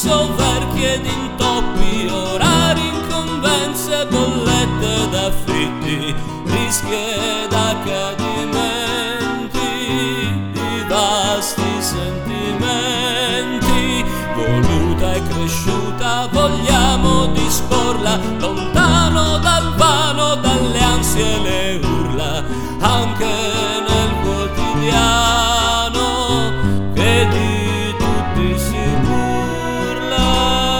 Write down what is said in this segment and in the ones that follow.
soverchi ed intoppi, orari, incombenze, bollette d'affitti, rischi ed accadimenti, di vasti sentimenti. Voluta e cresciuta vogliamo disporla, lontano dal vano, dalle ansie e le urla, anche nel quotidiano che di tutti si burla.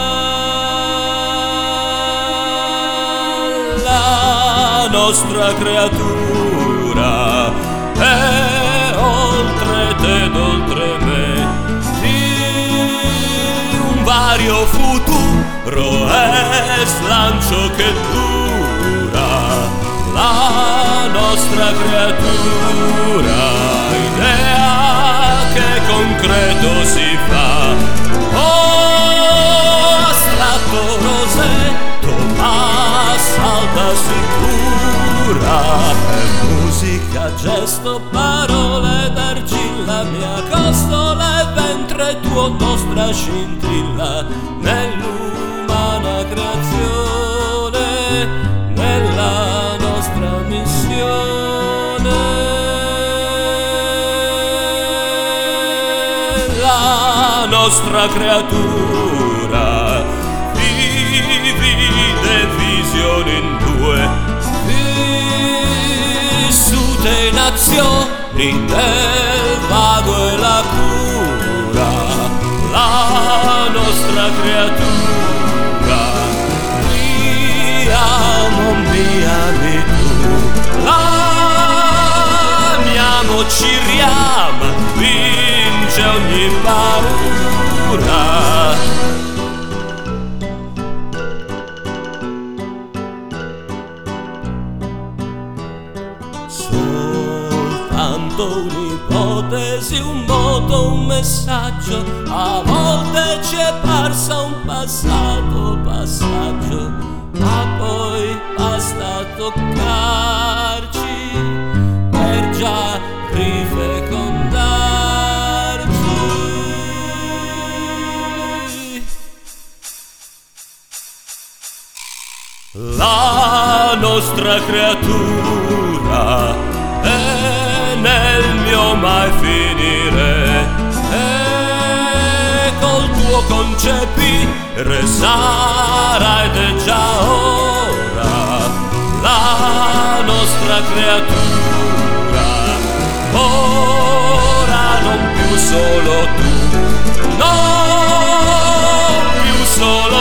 La nostra creatura è oltre te ed oltre me, di un vario futuro è slancio che dura. La nostra creatura, idea che concreto si fa, oh astratto rosetto, ma salta sicura. È musica, gesto, parole d'argilla, mia costola e ventre tuo, nostra scintilla nell'umana creazione, nella nostra missione. La nostra creatura divide visione in due, vissute in azioni del vago e la cura. La nostra creatura, mi amo, mi ami tu, l'amiamo, ci riama, vince ogni paura. Soltanto un'ipotesi, un moto, un messaggio, a volte ci è parsa un passaggio, ma poi basta toccarci per già rifecondarci. La nostra creatura è nel mio mai finire, e col tuo concepire sarà ed è già ora. La nostra creatura, ora non più solo tu, non più solo